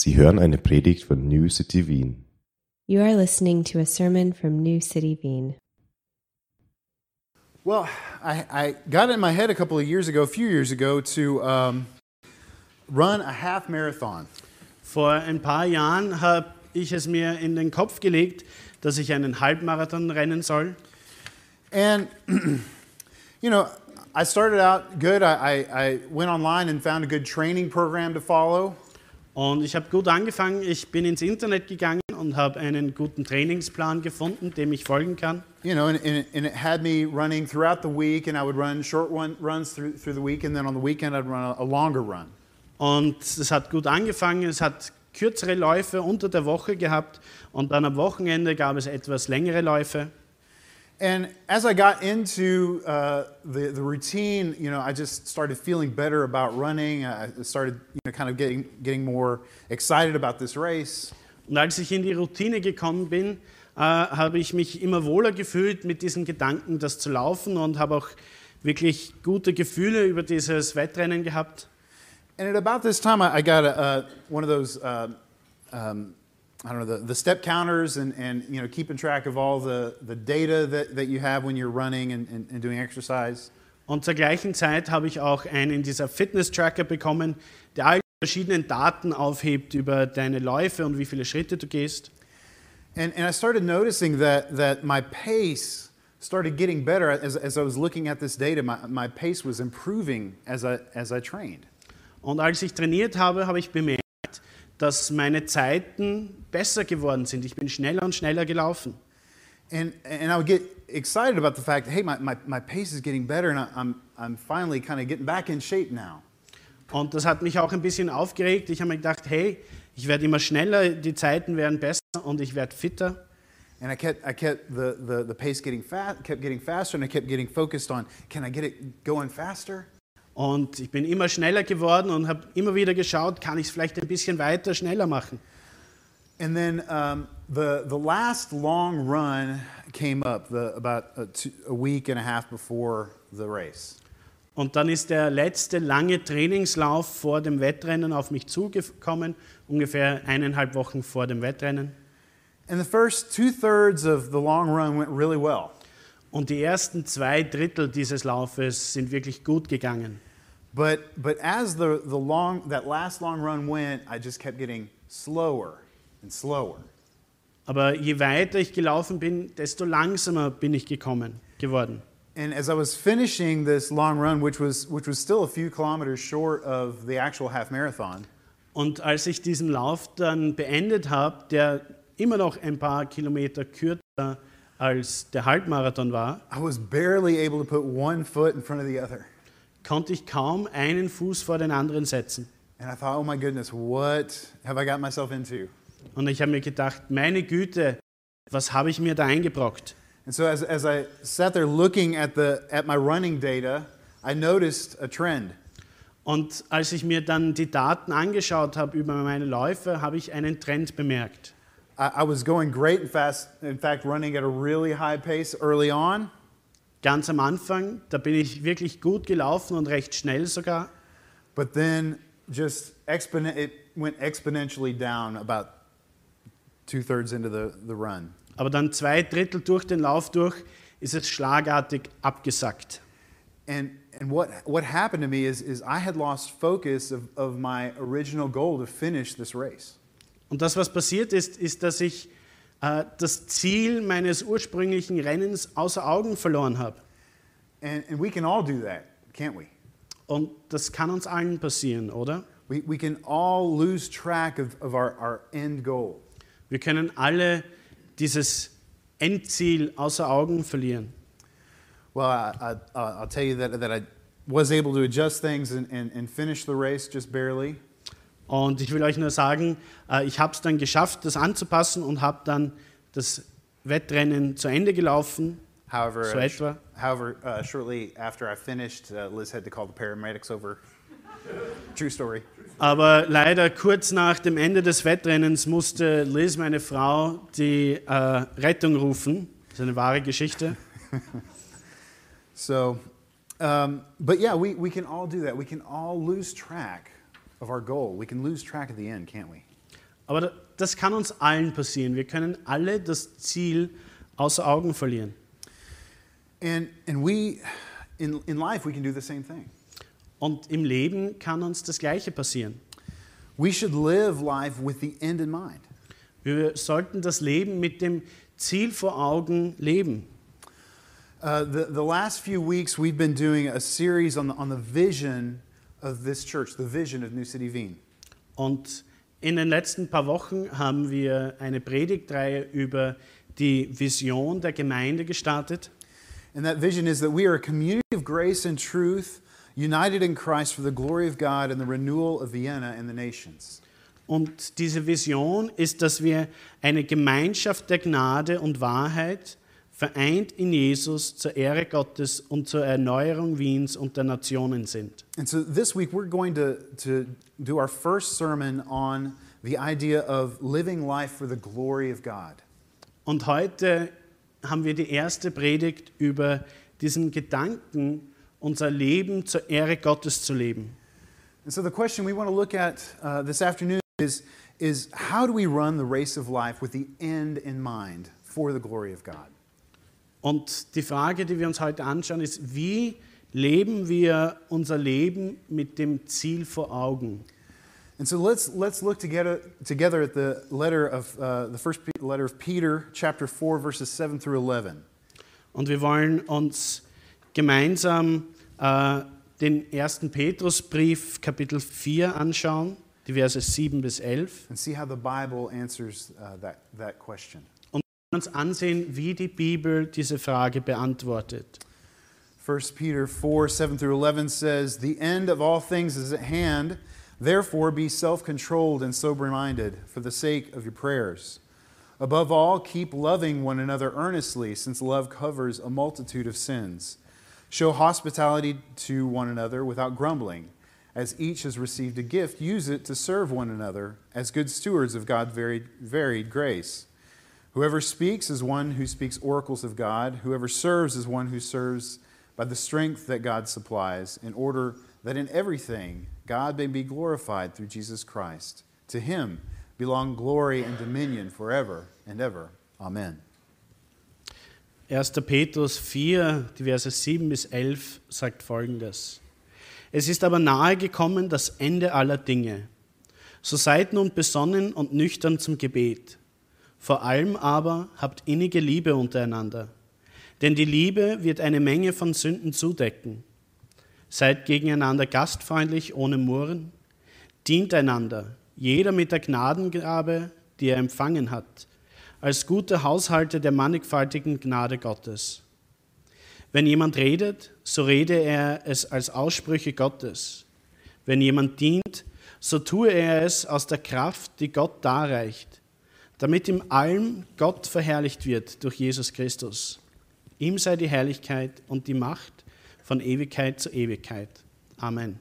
Sie hören eine Predigt von New City Wien. You are listening to a sermon from New City Wien. Well, I got it in my head a few years ago, to run a half marathon. Vor ein paar Jahren habe ich es mir in den Kopf gelegt, dass ich einen Halbmarathon rennen soll. And, I started out good. I went online and found a good training program to follow. Und ich habe gut angefangen. Ich bin ins Internet gegangen und habe einen guten Trainingsplan gefunden, dem ich folgen kann. And it had me running throughout the week, and I would run short runs through the week, and then on the weekend I'd run a longer run. Und es hat gut angefangen. Es hat kürzere Läufe unter der Woche gehabt und dann am Wochenende gab es etwas längere Läufe. And as I got into the routine, I just started feeling better about running. I started, kind of getting more excited about this race. Und als ich in die Routine gekommen bin, habe ich mich immer wohler gefühlt mit diesen Gedanken, das zu laufen, und habe auch wirklich gute Gefühle über dieses Wettrennen gehabt. And at about this time, I got one of those, the step counters and keeping track of all the data that you have when you're running and doing exercise. Und zur gleichen Zeit habe ich auch einen dieser Fitness-Tracker bekommen, der all die verschiedenen Daten aufhebt über deine Läufe und wie viele Schritte du gehst. And I started noticing that my pace started getting better as I was looking at this data. My pace was improving as I trained. Und als ich trainiert habe, habe ich bemerkt, dass meine Zeiten besser geworden sind. Ich bin schneller und schneller gelaufen. And I would get excited about the fact that, hey, my pace is getting better, and I'm finally kind of getting back in shape now. Und das hat mich auch ein bisschen aufgeregt. Ich habe mir gedacht, hey, ich werde immer schneller, die Zeiten werden besser und ich werde fitter. And I kept the pace kept getting faster, and I kept getting focused on, can I get it going faster? Und ich bin immer schneller geworden und habe immer wieder geschaut, kann ich es vielleicht ein bisschen weiter, schneller machen. And then the last long run came up about a week and a half before the race. Und dann ist der letzte lange Trainingslauf vor dem Wettrennen auf mich zugekommen, ungefähr 1,5 Wochen vor dem Wettrennen. And the first 2/3 of the long run went really well. Und die ersten 2/3 dieses Laufes sind wirklich gut gegangen. But as that last long run went, I just kept getting slower and slower. Aber je weiter ich gelaufen bin, desto langsamer bin ich geworden. And as I was finishing this long run, which was still a few kilometers short of the actual half marathon. Und als ich diesen Lauf dann beendet habe, der immer noch ein paar Kilometer kürzer als der Halbmarathon war, I was barely able to put one foot in front of the other. Konnte ich kaum einen Fuß vor den anderen setzen. And I thought, oh my goodness, what have I got myself into? Und ich habe mir gedacht, meine Güte, was habe ich mir da eingebrockt? And so as I sat there looking at my running data, I noticed a trend. Und als ich mir dann die Daten angeschaut habe über meine Läufe, habe ich einen Trend bemerkt. I was going great and fast, in fact running at a really high pace early on. Ganz am Anfang, da bin ich wirklich gut gelaufen und recht schnell sogar. But then it went exponentially down about 2/3 into the run. Aber dann 2/3 durch den Lauf durch ist es schlagartig abgesackt. And what happened to me is I had lost focus of my original goal to finish this race. Und das, was passiert ist, dass ich das Ziel meines ursprünglichen Rennens außer Augen verloren habe. And we can all do that, can't we? Und das kann uns allen passieren, oder? We can all lose track of our end goal. Wir können alle dieses Endziel außer Augen verlieren. Well, I'll tell you that I was able to adjust things and finish the race just barely. Und ich will euch nur sagen, ich habe es dann geschafft, das anzupassen und habe dann das Wettrennen zu Ende gelaufen. However, so etwa. Shortly after I finished, Liz had to call the paramedics over. True story. Aber leider kurz nach dem Ende des Wettrennens musste Liz, meine Frau, die Rettung rufen. Das ist eine wahre Geschichte. So, but yeah, we can all do that. We can all lose track of our goal. We can lose track of the end, can't we? Aber das kann uns allen passieren. Wir können alle das Ziel außer Augen verlieren. And we, in life, we can do the same thing. Und im Leben kann uns das Gleiche passieren. We should live life with the end in mind. Wir sollten das Leben mit dem Ziel vor Augen leben. The last few weeks we've been doing a series on the vision of this church, the vision of New City Wien. Und in den letzten paar Wochen haben wir eine Predigtreihe über die Vision der Gemeinde gestartet. And that vision is that we are a community of grace and truth, united in Christ for the glory of God and the renewal of Vienna and the nations. Und diese Vision ist, dass wir eine Gemeinschaft der Gnade und Wahrheit, vereint in Jesus, zur Ehre Gottes und zur Erneuerung Wiens und der Nationen sind. And so this week we're going to do our first sermon on the idea of living life for the glory of God. Und heute haben wir die erste Predigt über diesen Gedanken, unser Leben zur Ehre Gottes zu leben. And so the question we want to look at this afternoon is how do we run the race of life with the end in mind for the glory of God? Und die Frage, die wir uns heute anschauen, ist, wie leben wir unser Leben mit dem Ziel vor Augen? And so let's look together at the letter of the first letter of Peter, chapter 4, verses 7 through 11. Und wir wollen uns gemeinsam den 1. Petrusbrief, Kapitel 4 anschauen, die Verse 7 bis 11. And see how the Bible answers that question. Und uns ansehen, wie die Bibel diese Frage beantwortet. 1 Peter 4, 7 through 11 says, "The end of all things is at hand. Therefore be self-controlled and sober-minded for the sake of your prayers. Above all, keep loving one another earnestly, since love covers a multitude of sins. Show hospitality to one another without grumbling. As each has received a gift, use it to serve one another as good stewards of God's varied grace. Whoever speaks is one who speaks oracles of God. Whoever serves is one who serves by the strength that God supplies, in order that in everything God may be glorified through Jesus Christ. To him belong glory and dominion forever and ever. Amen." 1. Petrus 4, die Verse 7 bis 11 sagt Folgendes. Es ist aber nahe gekommen das Ende aller Dinge. So seid nun besonnen und nüchtern zum Gebet. Vor allem aber habt innige Liebe untereinander. Denn die Liebe wird eine Menge von Sünden zudecken. Seid gegeneinander gastfreundlich, ohne Murren. Dient einander, jeder mit der Gnadengabe, die er empfangen hat, als gute Haushalte der mannigfaltigen Gnade Gottes. Wenn jemand redet, so rede er es als Aussprüche Gottes. Wenn jemand dient, so tue er es aus der Kraft, die Gott darreicht, damit in allem Gott verherrlicht wird durch Jesus Christus. Ihm sei die Herrlichkeit und die Macht von Ewigkeit zu Ewigkeit. Amen.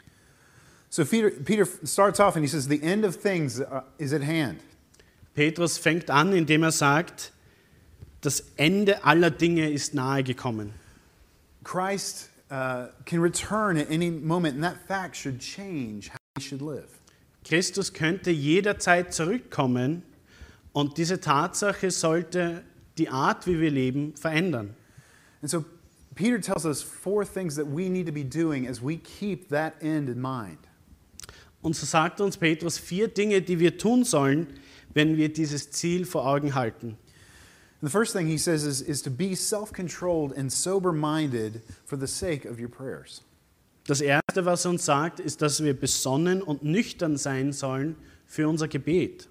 So Peter starts off and he says, "The end of things is at hand." Petrus fängt an, indem er sagt, das Ende aller Dinge ist nahe gekommen. Christ can return at any moment, and that fact should change how we should live. Christus könnte jederzeit zurückkommen und diese Tatsache sollte die Art, wie wir leben, verändern. And so Peter tells us 4 things that we need to be doing as we keep that end in mind. Und so sagt uns Petrus 4 Dinge, die wir tun sollen, wenn wir dieses Ziel vor Augen halten. And the first thing he says is to be self-controlled and sober-minded for the sake of your prayers. Das Erste, was er uns sagt, ist, dass wir besonnen und nüchtern sein sollen für unser Gebet.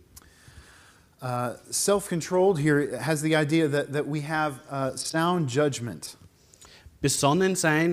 Self-controlled here has the idea that we have sound judgment. Besonnen sein,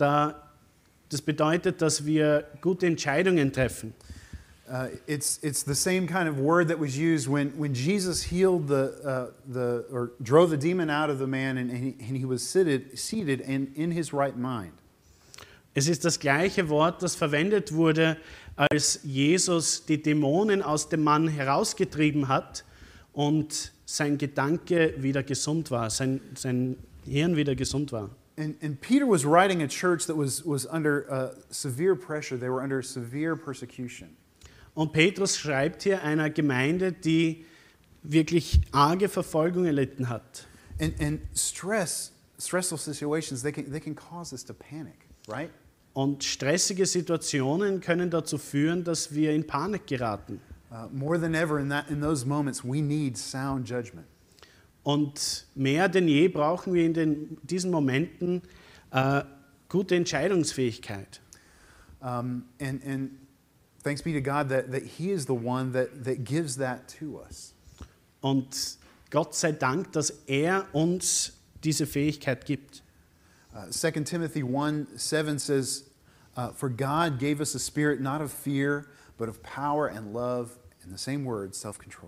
das bedeutet, dass wir gute Entscheidungen treffen. It's the same kind of word that was used when Jesus healed or drove the demon out of the man and he was seated in his right mind. Es ist das gleiche Wort, das verwendet wurde, als Jesus die Dämonen aus dem Mann herausgetrieben hat und sein Gedanke wieder gesund war, sein Hirn wieder gesund war. And Peter was writing a church that was under severe pressure. They were under severe persecution. Und Petrus schreibt hier einer Gemeinde, die wirklich arge Verfolgung erlitten hat. And stressful situations, they can cause us to panic, right? Und stressige Situationen können dazu führen, dass wir in Panik geraten. More than ever in those moments, we need sound judgment. Und mehr denn je brauchen wir in diesen Momenten gute Entscheidungsfähigkeit. And thanks be to God that He is the one that gives that to us. Und Gott sei Dank, dass er uns diese Fähigkeit gibt. 2 Timothy 1:7 says, "For God gave us a spirit not of fear, but of power and love," in the same word, self-control.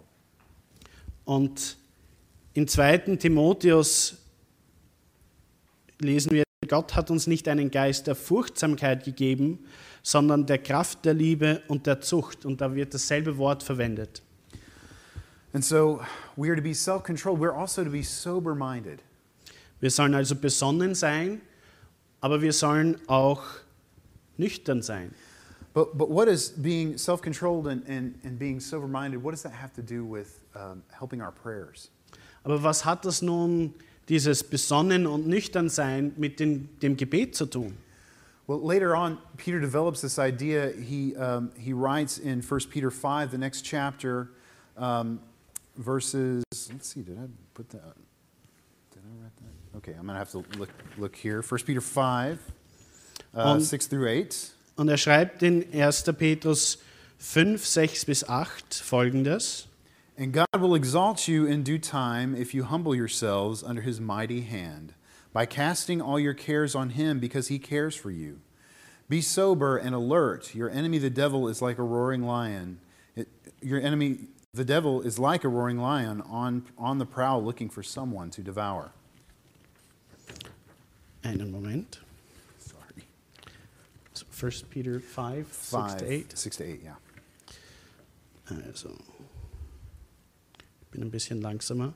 Und in 2. Timotheus lesen wir, Gott hat uns nicht einen Geist der Furchtsamkeit gegeben, sondern der Kraft, der Liebe und der Zucht. Und da wird dasselbe Wort verwendet. And so we are to be self-controlled. We're also to be sober-minded. Wir sollen also besonnen sein, aber wir sollen auch nüchtern sein. But what is being self-controlled and being sober-minded, what does that have to do with helping our prayers? Aber was hat das nun, dieses Besonnen und nüchtern sein, mit dem Gebet zu tun? Well, later on, Peter develops this idea. He writes in 1 Peter 5, the next chapter, verses, let's see, did I write that? Okay, I'm going to have to look here. 1 Peter 5, 6 through 8. Und er schreibt in 1. Petrus 5, 6 bis 8 folgendes. And God will exalt you in due time if you humble yourselves under His mighty hand, by casting all your cares on Him because He cares for you. Be sober and alert. Your enemy, the devil, is like a roaring lion. The devil is like a roaring lion on the prowl looking for someone to devour. Einen Moment. Sorry. 1. Peter 5, 6 to 8. 6 to 8, yeah. Also, ich bin ein bisschen langsamer.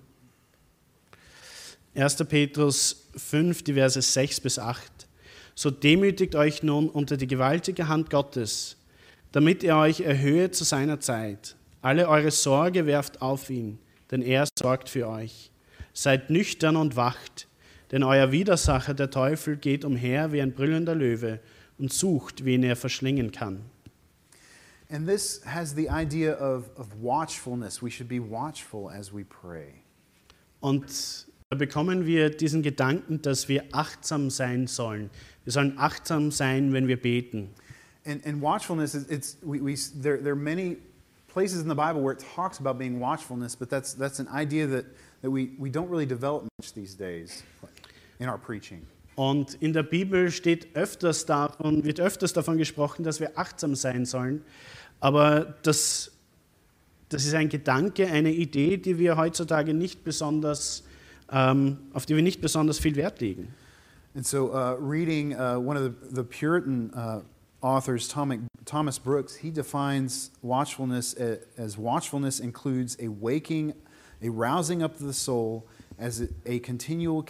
1. Petrus 5, die Verse 6 bis 8. So demütigt euch nun unter die gewaltige Hand Gottes, damit er euch erhöhe zu seiner Zeit. Alle eure Sorge werft auf ihn, denn er sorgt für euch. Seid nüchtern und wacht, denn euer Widersacher, der Teufel, geht umher wie ein brüllender Löwe und sucht, wen er verschlingen kann. And this has the idea of watchfulness. We should be watchful as we pray. Und da bekommen wir diesen Gedanken, dass wir achtsam sein sollen. Wir sollen achtsam sein, wenn wir beten. And watchfulness, there are many places in the Bible where it talks about being watchfulness, but that's an idea that we don't really develop much these days in our preaching. Und in der Bibel wird öfters davon gesprochen, dass wir achtsam sein sollen. Aber das ist ein Gedanke, eine Idee, die wir heutzutage nicht besonders, auf die wir nicht besonders viel Wert legen. And so, reading one of the Puritan authors, Thomas Brooks, he defines watchfulness as watchfulness includes a rousing up of the soul, as a continual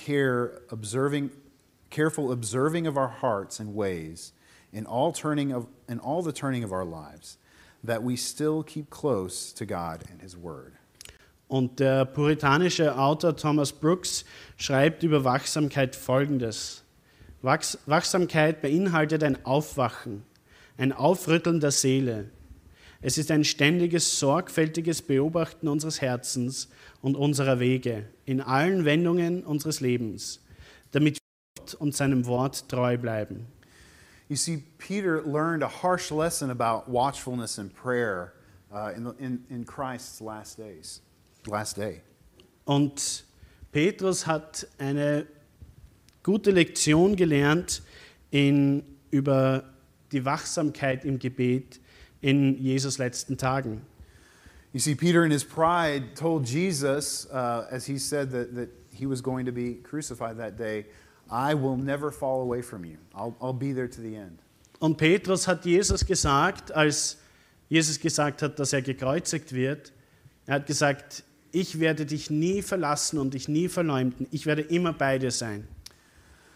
careful observing of our hearts and ways, in all the turning of our lives, that we still keep close to God and His Word. Und der puritanische Autor Thomas Brooks schreibt über Wachsamkeit Folgendes. Wachsamkeit beinhaltet ein Aufwachen, ein Aufrütteln der Seele. Es ist ein ständiges, sorgfältiges Beobachten unseres Herzens und unserer Wege in allen Wendungen unseres Lebens, damit wir Gott und seinem Wort treu bleiben. You see, Peter learned a harsh lesson about watchfulness and prayer in Christ's last day. Und Petrus hat eine gute Lektion gelernt über die Wachsamkeit im Gebet in Jesus' letzten Tagen. You see, Peter in his pride told Jesus, as he said that he was going to be crucified that day, I will never fall away from you. I'll be there to the end. Und Petrus hat Jesus gesagt, als Jesus gesagt hat, dass er gekreuzigt wird, er hat gesagt, ich werde dich nie verlassen und dich nie verleumden. Ich werde immer bei dir sein.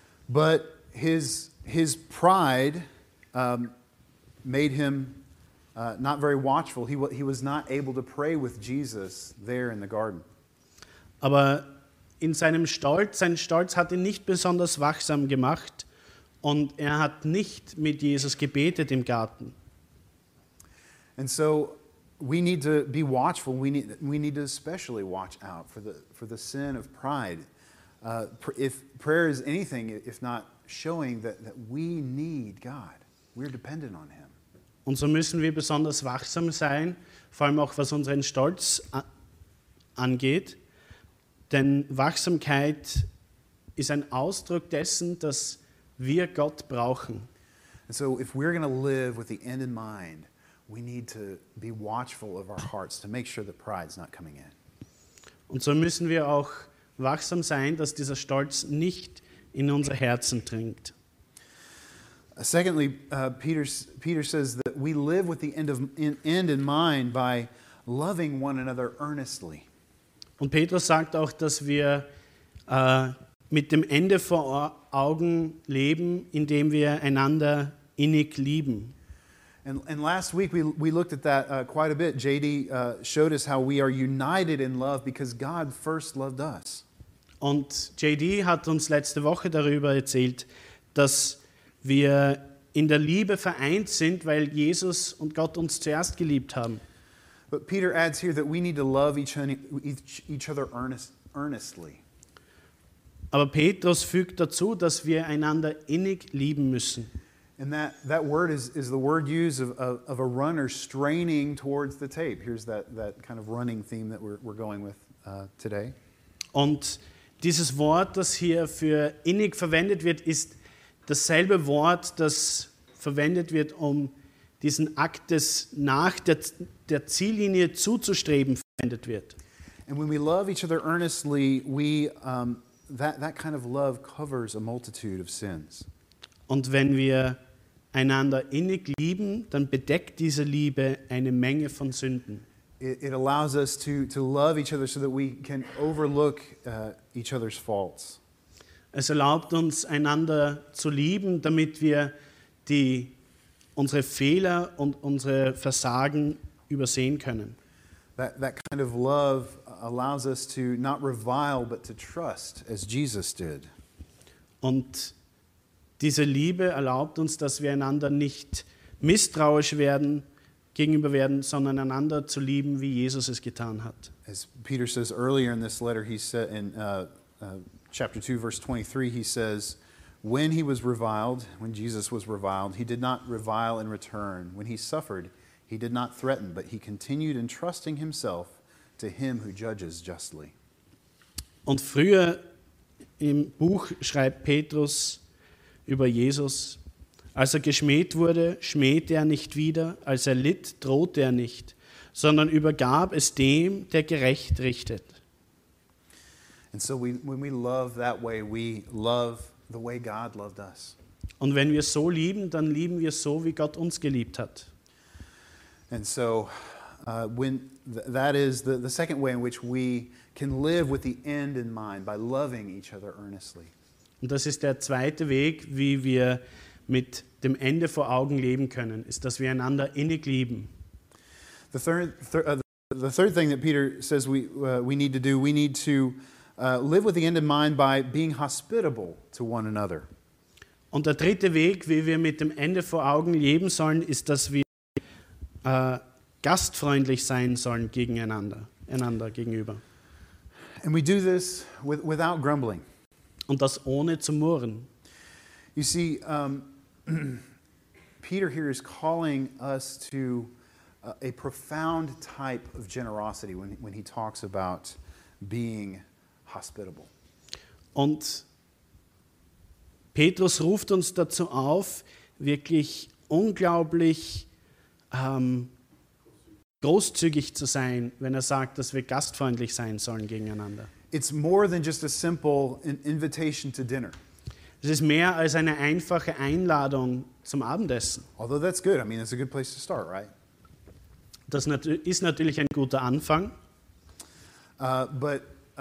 But his pride made him not very watchful. He was not able to pray with Jesus there in the garden. Aber in seinem Stolz, sein Stolz hat ihn nicht besonders wachsam gemacht und er hat nicht mit Jesus gebetet im Garten. And so we need to be watchful. We need to especially watch out for the sin of pride. If prayer is anything, if not showing that we need God, we're dependent on Him. Und so müssen wir besonders wachsam sein, vor allem auch was unseren Stolz angeht. Denn Wachsamkeit ist ein Ausdruck dessen, dass wir Gott brauchen. And so if we're going to live with the end in mind, we need to be watchful of our hearts to make sure that pride's not coming in. Und so müssen wir auch wachsam sein, dass dieser Stolz nicht in unser Herzen dringt. Secondly, Peter says that we live with the end in mind by loving one another earnestly. Und Petrus sagt auch, dass wir mit dem Ende vor Augen leben, indem wir einander innig lieben. And last week we looked at that quite a bit. JD showed us how we are united in love because God first loved us. Und JD hat uns letzte Woche darüber erzählt, dass wir in der Liebe vereint sind, weil Jesus und Gott uns zuerst geliebt haben. But Peter adds here that we need to love each other earnestly. Aber Petrus fügt dazu, dass wir einander innig lieben müssen. And that word is the word used of a runner straining towards the tape. Here's that kind of running theme that we're going with today. Und dieses Wort, das hier für innig verwendet wird, ist dasselbe Wort, das verwendet wird, um diesen Akt des nach der Ziellinie zuzustreben verwendet wird. And when we love each other earnestly, that kind of love covers a multitude of sins. Und wenn wir einander innig lieben, dann bedeckt diese Liebe eine Menge von Sünden. It allows us to love each other so that we can overlook each other's faults. Es erlaubt uns, einander zu lieben, damit wir unsere Fehler und unsere Versagen übersehen können. That kind of love allows us to not revile but to trust as Jesus did. Und diese Liebe erlaubt uns, dass wir einander nicht misstrauisch gegenüber werden, sondern einander zu lieben, wie Jesus es getan hat. As Peter says earlier in this letter, he said in chapter 2, verse 23, he says, when Jesus was reviled, he did not revile in return. When he suffered, he did not threaten, but he continued entrusting himself to him who judges justly. Und früher im Buch schreibt Petrus über Jesus: Als er geschmäht wurde, schmähte er nicht wieder, als er litt, drohte er nicht, sondern übergab es dem, der gerecht richtet. And so when we love that way, we love the way God loved us. Und wenn wir so lieben, dann lieben wir so, wie Gott uns geliebt hat. And so that is the second way in which we can live with the end in mind, by loving each other earnestly. Und das ist der zweite Weg, wie wir mit dem Ende vor Augen leben können, ist, dass wir einander innig lieben. The third thing that Peter says we need to do, we need to live with the end in mind by being hospitable to one another. Und der dritte Weg, wie wir mit dem Ende vor Augen leben sollen, ist, dass wir gastfreundlich sein sollen einander gegenüber. And we do this without grumbling. Und das ohne zu murren. You see, Peter here is calling us to a profound type of generosity when he talks about being hospitable. Und Petrus ruft uns dazu auf, wirklich unglaublich großzügig zu sein, wenn er sagt, dass wir gastfreundlich sein sollen gegeneinander. It's more than just a simple invitation to dinner. Es ist mehr als eine einfache Einladung zum Abendessen. Although that's good. I mean, it's a good place to start, right? Das ist natürlich ein guter Anfang. But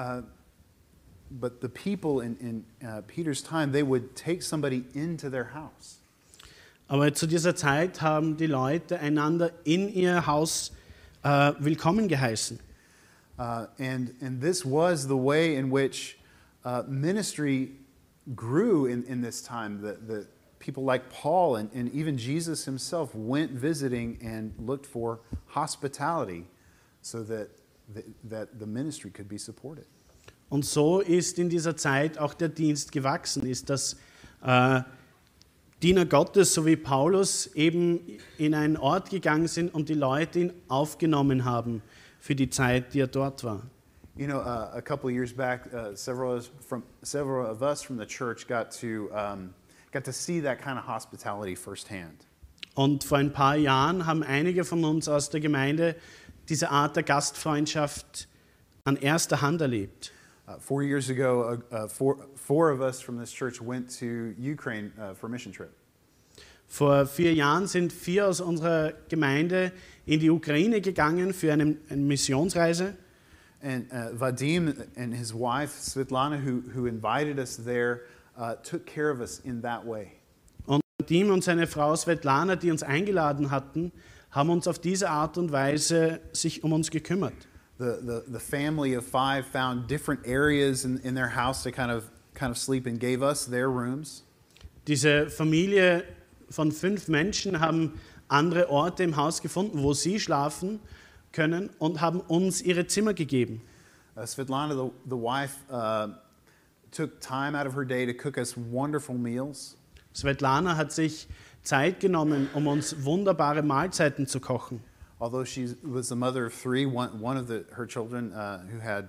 the people in Peter's time, they would take somebody into their house. Aber zu dieser Zeit haben die Leute einander in ihr Haus willkommen geheißen. And this was the way in which ministry grew in this time. The people like Paul and even Jesus himself went visiting and looked for hospitality so that the ministry could be supported. Und so ist in dieser Zeit auch der Dienst gewachsen, ist, dass Diener Gottes, so wie Paulus, eben in einen Ort gegangen sind und die Leute ihn aufgenommen haben für die Zeit, die er dort war. You know, a couple of years back, several of us from the church got to see that kind of hospitality firsthand. Und vor ein paar Jahren haben einige von uns aus der Gemeinde diese Art der Gastfreundschaft an erster Hand erlebt. 4 years ago, four of us from this church went to Ukraine for a mission trip. Vor 4 Jahren sind 4 aus unserer Gemeinde in die Ukraine gegangen für eine Missionsreise. And Vadim and his wife Svetlana, who invited us there, took care of us in that way. Und Vadim und seine Frau Svetlana, die uns eingeladen hatten, haben uns auf diese Art und Weise sich um uns gekümmert. The family of 5 found different areas in their house to kind of sleep and gave us their rooms. Diese Familie von 5 Menschen haben andere Orte im Haus gefunden, wo sie schlafen können und haben uns ihre Zimmer gegeben. Svetlana, the wife, took time out of her day to cook us wonderful meals. Svetlana hat sich Zeit genommen, um uns wunderbare Mahlzeiten zu kochen. Although she was the mother of 3, one of her children who had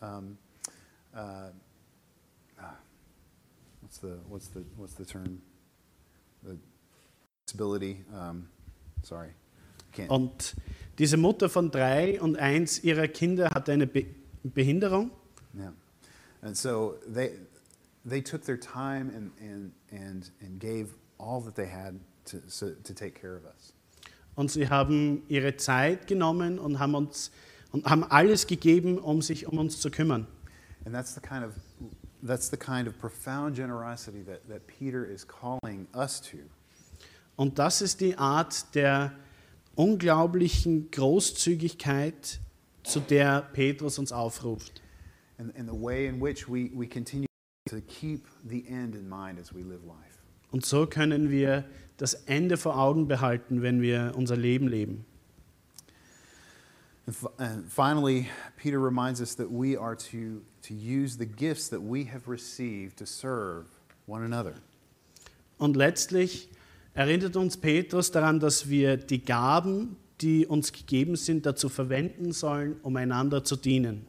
what's the term? The disability. Sorry, can't. Und diese Mutter von 3 und 1 ihrer Kinder hatte eine Behinderung. Yeah, and so they took their time and gave all that they had to take care of us. Und sie haben ihre Zeit genommen und haben alles gegeben, um sich um uns zu kümmern. And that's the kind of profound generosity that Peter is calling us to. Und das ist die Art der unglaublichen Großzügigkeit, zu der Petrus uns aufruft. And the way in which we continue to keep the end in mind as we live life. Und so können wir das Ende vor Augen behalten, wenn wir unser Leben leben. And finally, Peter reminds us that we are to use the gifts that we have received to serve one another. Und letztlich erinnert uns Petrus daran, dass wir die Gaben, die uns gegeben sind, dazu verwenden sollen, um einander zu dienen.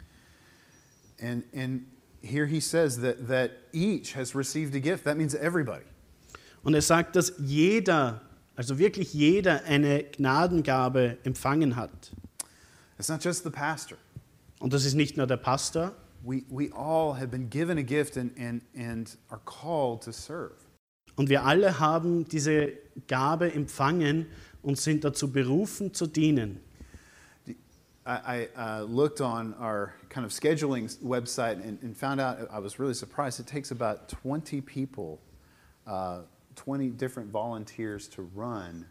And here he says that each has received a gift. That means everybody. Und er sagt, dass jeder, also wirklich jeder, eine Gnadengabe empfangen hat. It's not just the pastor. Und das ist nicht nur der Pastor. We all have been given a gift and are called to serve. Und wir alle haben diese Gabe empfangen und sind dazu berufen zu dienen. I looked on our kind of scheduling website and found out, I was really surprised, it takes about 20 people, 20 different volunteers to run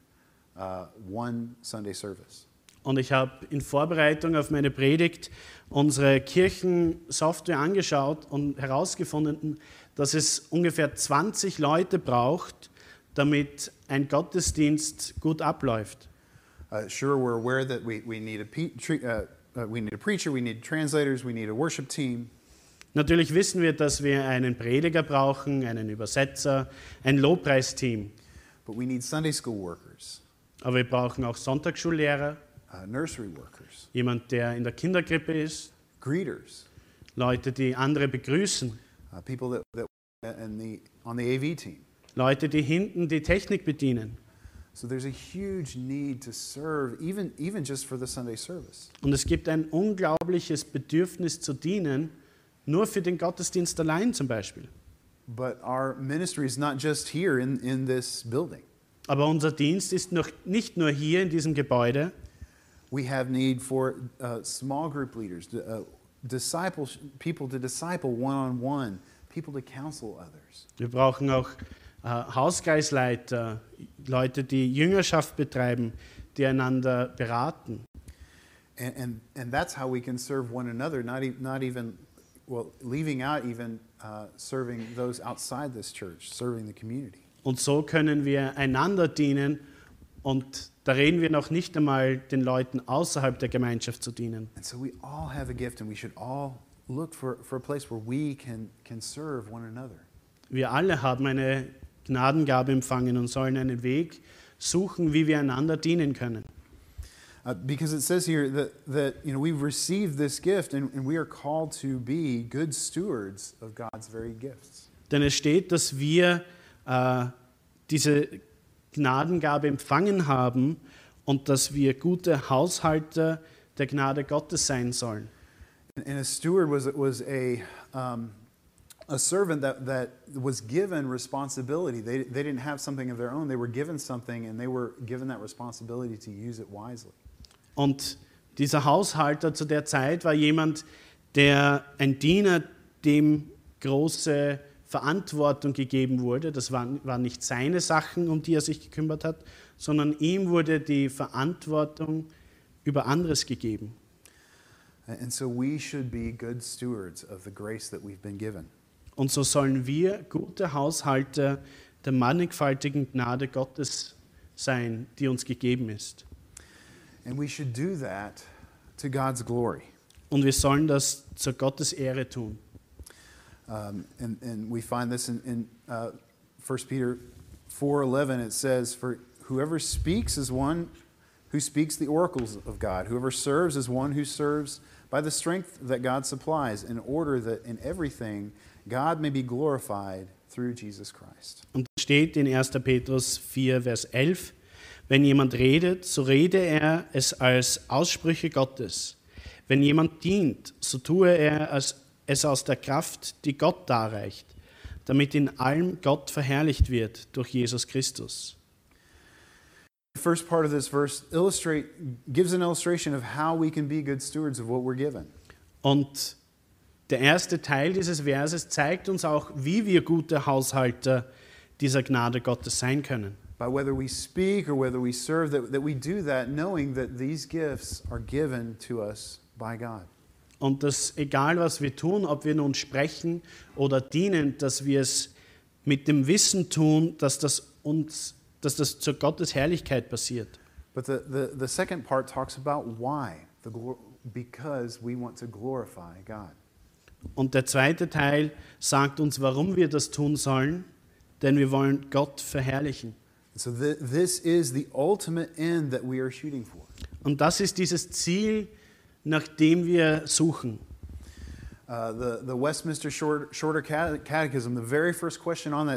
one Sunday service. Und ich habe in Vorbereitung auf meine Predigt unsere Kirchensoftware angeschaut und herausgefunden, dass es ungefähr 20 Leute braucht, damit ein Gottesdienst gut abläuft. Sure, we're aware that we need a preacher, we need translators, we need a worship team. Natürlich wissen wir, dass wir einen Prediger brauchen, einen Übersetzer, ein Lobpreisteam. But we need Sunday school workers, Aber wir brauchen auch Sonntagsschullehrer, nursery workers, jemand, der in der Kinderkrippe ist, greeters, Leute, die andere begrüßen, people that on the AV team. Leute, die hinten die Technik bedienen. So there's a huge need to serve, even just for the Sunday service. Und es gibt ein unglaubliches Bedürfnis zu dienen, nur für den Gottesdienst allein zum Beispiel. But our ministry is not just here in this building. Aber unser Dienst ist nicht nur hier in diesem Gebäude. We have need for small group leaders, people to disciple one-on-one, people to counsel others. Wir brauchen auch Hauskreisleiter, Leute, die Jüngerschaft betreiben, die einander beraten. And that's how we can serve one another, not even leaving out even serving those outside this church, serving the community. Und so können wir einander dienen und da reden wir noch nicht einmal den Leuten außerhalb der Gemeinschaft zu dienen. And so we all have a gift and we should all look for a place where we can serve one another. Wir alle haben eine Gnadengabe empfangen und sollen einen Weg suchen, wie wir einander dienen können. Because it says here that we've received this gift and we are called to be good stewards of God's very gifts. Denn es steht, dass wir diese Gnadengabe empfangen haben und dass wir gute Haushalter der Gnade Gottes sein sollen. And a steward was a servant that was given responsibility. They didn't have something of their own. They were given something and they were given that responsibility to use it wisely. Und dieser Haushalter zu der Zeit war jemand, ein Diener, dem große Verantwortung gegeben wurde. Das waren nicht seine Sachen, um die er sich gekümmert hat, sondern ihm wurde die Verantwortung über anderes gegeben. And so we should be good stewards of the grace that we've been given. Und so sollen wir gute Haushalter der mannigfaltigen Gnade Gottes sein, die uns gegeben ist. And we should do that to God's glory. Und wir sollen das zur Gottes Ehre tun. And we find this in 1 Peter 4:11. It says, "For whoever speaks is one who speaks the oracles of God. Whoever serves is one who serves by the strength that God supplies, in order that in everything God may be glorified through Jesus Christ." Und da steht in 1. Petrus 4, Vers 11, wenn jemand redet, so rede er es als Aussprüche Gottes. Wenn jemand dient, so tue er es aus der Kraft, die Gott darreicht, damit in allem Gott verherrlicht wird durch Jesus Christus. The first part of this verse gives an illustration of how we can be good stewards of what we're given. Und der erste Teil dieses Verses zeigt uns auch, wie wir gute Haushalter dieser Gnade Gottes sein können. By whether we speak or whether we serve, that we do that knowing that these gifts are given to us by God. Und dass egal was wir tun, ob wir nun sprechen oder dienen, dass wir es mit dem Wissen tun, dass das zur Gottes Herrlichkeit passiert. But the second part talks about why. Because we want to glorify God. Und der zweite Teil sagt uns, warum wir das tun sollen, denn wir wollen Gott verherrlichen. So this is the ultimate end that we are shooting for. Und das ist dieses Ziel, nach dem wir suchen. The Westminster Shorter Catechism, the very first question on that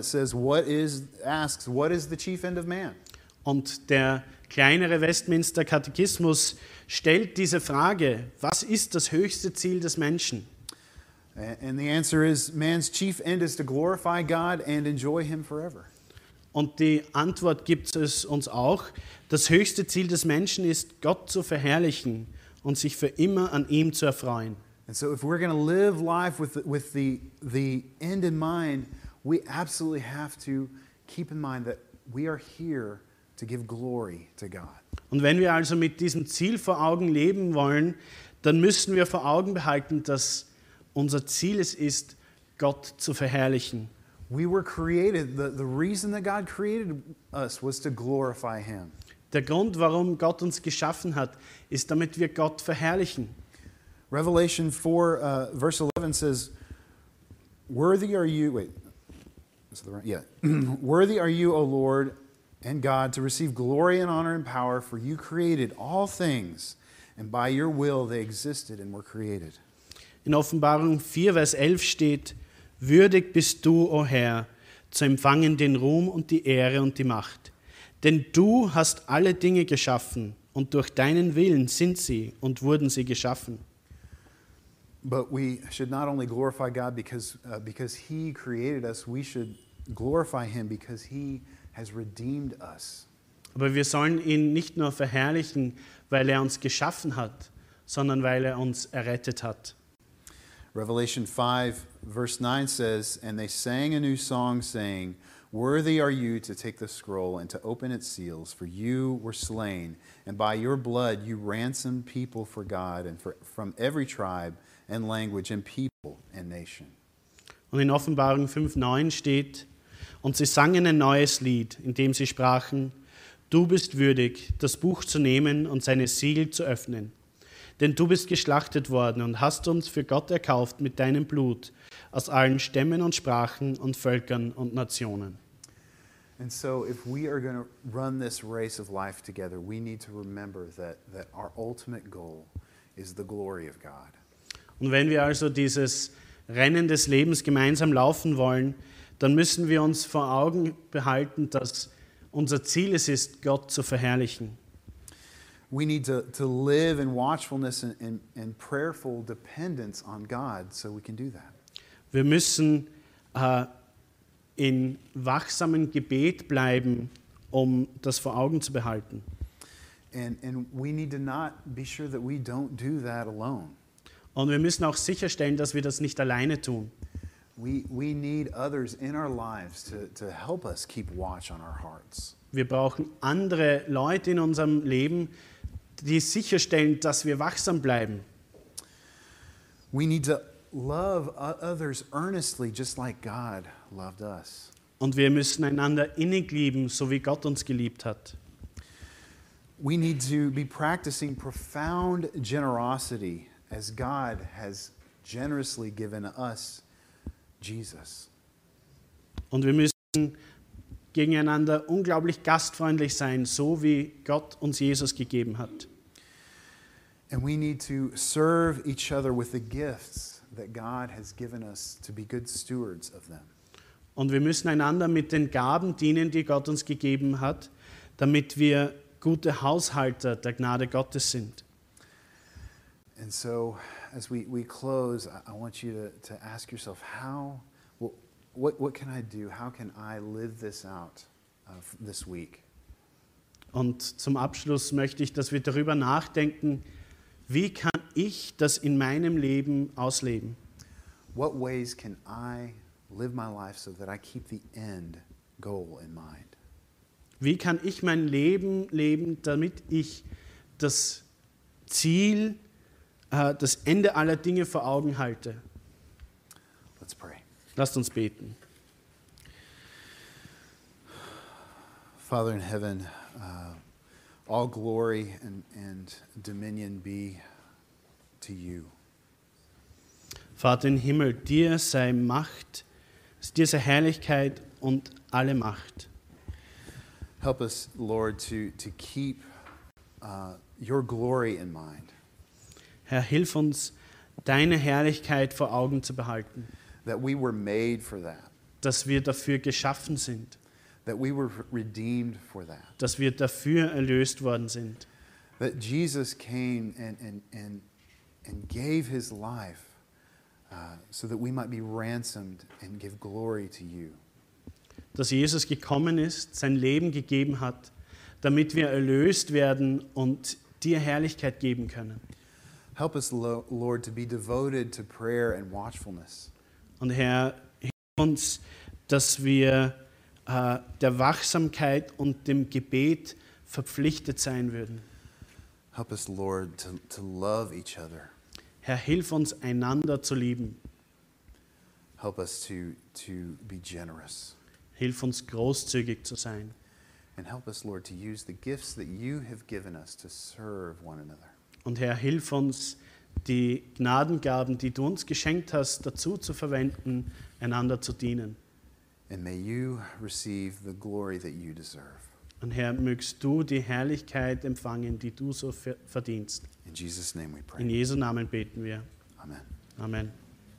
asks, what is the chief end of man? Und der kleinere Westminster Katechismus stellt diese Frage, was ist das höchste Ziel des Menschen? And the answer is, man's chief end is to glorify God and enjoy Him forever. Und die Antwort gibt es uns auch. Das höchste Ziel des Menschen ist, Gott zu verherrlichen und sich für immer an ihm zu erfreuen. And so if we're going to live life with the end in mind, we absolutely have to keep in mind that we are here to give glory to God. Und wenn wir also mit diesem Ziel vor Augen leben wollen, dann müssen wir vor Augen behalten, dass unser Ziel es ist, Gott zu verherrlichen. We were created, the reason that God created us was to glorify Him. Der Grund, warum Gott uns geschaffen hat, ist, damit wir Gott verherrlichen. Revelation 4, verse 11 says, "Worthy are you, worthy are you, O Lord and God, to receive glory and honor and power, for you created all things, and by your will they existed and were created." In Offenbarung 4, Vers 11 steht, würdig bist du, o Herr, zu empfangen den Ruhm und die Ehre und die Macht. Denn du hast alle Dinge geschaffen und durch deinen Willen sind sie und wurden sie geschaffen. But we should not only glorify God because He created us, we should glorify Him because He has redeemed us. Aber wir sollen ihn nicht nur verherrlichen, weil er uns geschaffen hat, sondern weil er uns errettet hat. Revelation 5, verse 9 says, "And they sang a new song, saying, Worthy are you to take the scroll and to open its seals, for you were slain, and by your blood you ransomed people for God and from every tribe and language and people and nation. Und in Offenbarung 5,9 steht, und sie sangen ein neues Lied, in dem sie sprachen, du bist würdig, das Buch zu nehmen und seine Siegel zu öffnen. Denn du bist geschlachtet worden und hast uns für Gott erkauft mit deinem Blut aus allen Stämmen und Sprachen und Völkern und Nationen. And so if we are going to run this race of life together, we need to remember that our ultimate goal is the glory of God. Und wenn wir also dieses Rennen des Lebens gemeinsam laufen wollen, dann müssen wir uns vor Augen behalten, dass unser Ziel es ist, Gott zu verherrlichen. We need to live in watchfulness and prayerful dependence on God so we can do that. Wir müssen in wachsamem Gebet bleiben, um das vor Augen zu behalten. And we need to not be sure that we don't do that alone. Und wir müssen auch sicherstellen, dass wir das nicht alleine tun. We need others in our lives to help us keep watch on our hearts. Wir brauchen andere Leute in unserem Leben, die sicherstellen, dass wir wachsam bleiben. We need to love others earnestly, just like God loved us. Und wir müssen einander innig lieben, so wie Gott uns geliebt hat. We need to be practicing profound generosity as God has generously given us Jesus. Und wir müssen gegeneinander unglaublich gastfreundlich sein, so wie Gott uns Jesus gegeben hat. And we need to serve each other with the gifts that God has given us to be good stewards of them. Und wir müssen einander mit den Gaben dienen, die Gott uns gegeben hat, damit wir gute Haushalter der Gnade Gottes sind. And so, as we close, I want you to ask yourself, what can I do? How can I live this out this week? Und zum Abschluss möchte ich, dass wir darüber nachdenken, wie kann ich das in meinem Leben ausleben? What ways can I live my life so that I keep the end goal in mind? Wie kann ich mein Leben leben, damit ich das Ziel, das Ende aller Dinge vor Augen halte? Let's pray. Lasst uns beten. Father in heaven, all glory and dominion be to you. Vater im Himmel, dir sei Macht, dir sei Herrlichkeit und alle Macht. Help us, Lord, to keep your glory in mind, Herr, hilf uns, deine Herrlichkeit vor Augen zu behalten, that we were made for that, dass wir dafür geschaffen sind, that we were redeemed for that, dass wir dafür erlöst worden sind, that Jesus came and gave his life so that we might be ransomed and give glory to you. dass Jesus gekommen ist, sein Leben gegeben hat, damit wir erlöst werden und dir Herrlichkeit geben können. Help us, Lord, to be devoted to prayer and watchfulness. Und Herr, hilf uns, dass wir der Wachsamkeit und dem Gebet verpflichtet sein würden. Help us, Lord, to love each other. Herr, hilf uns, einander zu lieben. Help us to be generous. Hilf uns, großzügig zu sein. And help us, Lord, to use the gifts that you have given us to serve one another. Und Herr, hilf uns, die Gnadengaben, die du uns geschenkt hast, dazu zu verwenden, einander zu dienen. And may you receive the glory that you deserve. Und Herr, mögst du die Herrlichkeit empfangen, die du so verdienst. In Jesus' name we In pray. Jesu Namen beten wir. Amen. Amen.